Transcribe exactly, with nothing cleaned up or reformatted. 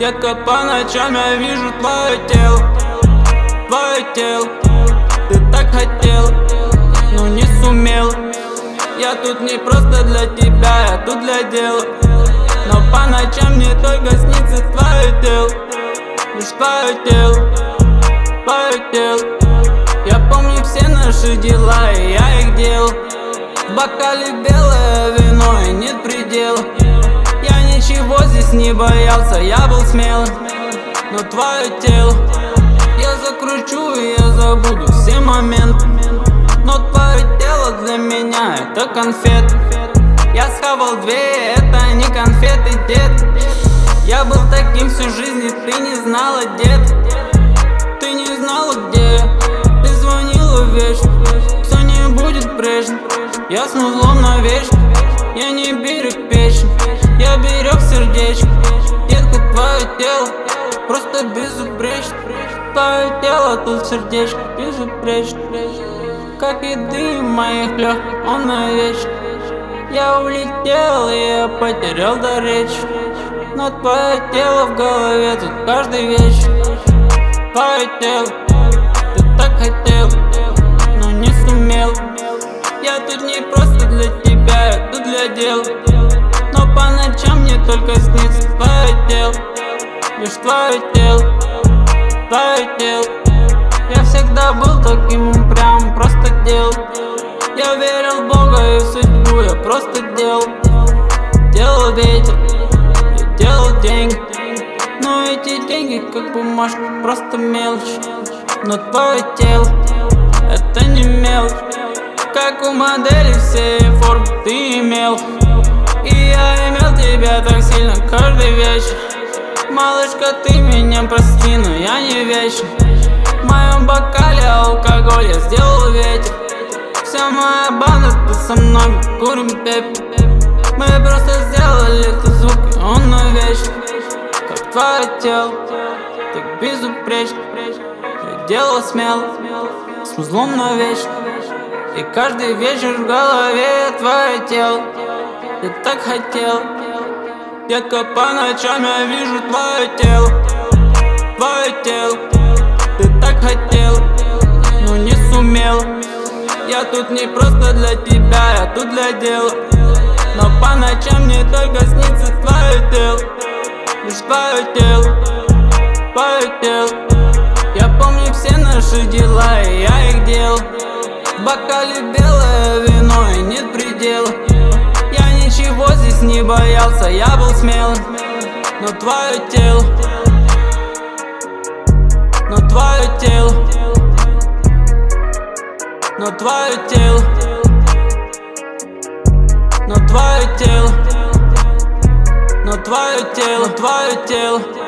Детка, по ночам я вижу твое тело, твое тело. Ты так хотел, но не сумел. Я тут не просто для тебя, я тут для дела. Но по ночам мне только снится твое тело, лишь твое тело, твое тело. Я помню все наши дела, и я их делал. В бокале белое вино, и нет предела. Я ничего здесь не боялся, я был смелым. Но твое тело я закручу, и я забуду все моменты. Но твое тело для меня это конфет. Я схавал две, это не конфеты, дед. Я был таким всю жизнь, и ты не знала, дед. Ты не знала, где я. Ты звонила вечно, все не будет прежним. Я с узлом навечно, я не берег печень, я берег сердечко. Детка, твое тело просто безупречно. Твое тело тут сердечко безупречно. Как и дым моих легких, он навечно. Я улетел, и я потерял до речи. Но твое тело в голове тут каждый вечер. Твое тело, ты так хотел, но не сумел. Я тут не просто для тебя, я тут для дела. Но по ночам мне только снится твое тело, лишь твое тело, твое тело. Я всегда был таким упрямым, просто делал. Я верил в Бога и в судьбу, я просто делал. Делал ветер, я делал деньги. Но эти деньги как бумажка, просто мелочь. Но твое тело, это не мелочь. Как у модели все формы ты имел. И я имел тебя так сильно каждый вечер. Малышка, ты меня прости, но я не вечен. В моем бокале алкоголь, я сделал ветер. Вся моя банда тут со мной, мы курим пепел. Мы просто сделали этот звук, и он навечно. Как твое тело, так безупречно. Я делал смело, с узлом навечно. И каждый вечер в голове твое тело. Ты так хотел. Детка, по ночам я вижу твое тело, твое тело. Ты так хотел, но не сумел. Я тут не просто для тебя, я тут для дела. Но по ночам мне только снится твое тело, лишь твое тело, твое тело. Я помню все наши дела, и я их делал. В бокале белое вино, и нет предела. Я ничего здесь не боялся, я был смелым. Но твое тело, но твое тело, но твое тело, но твое тело, но твое тело, твое тело.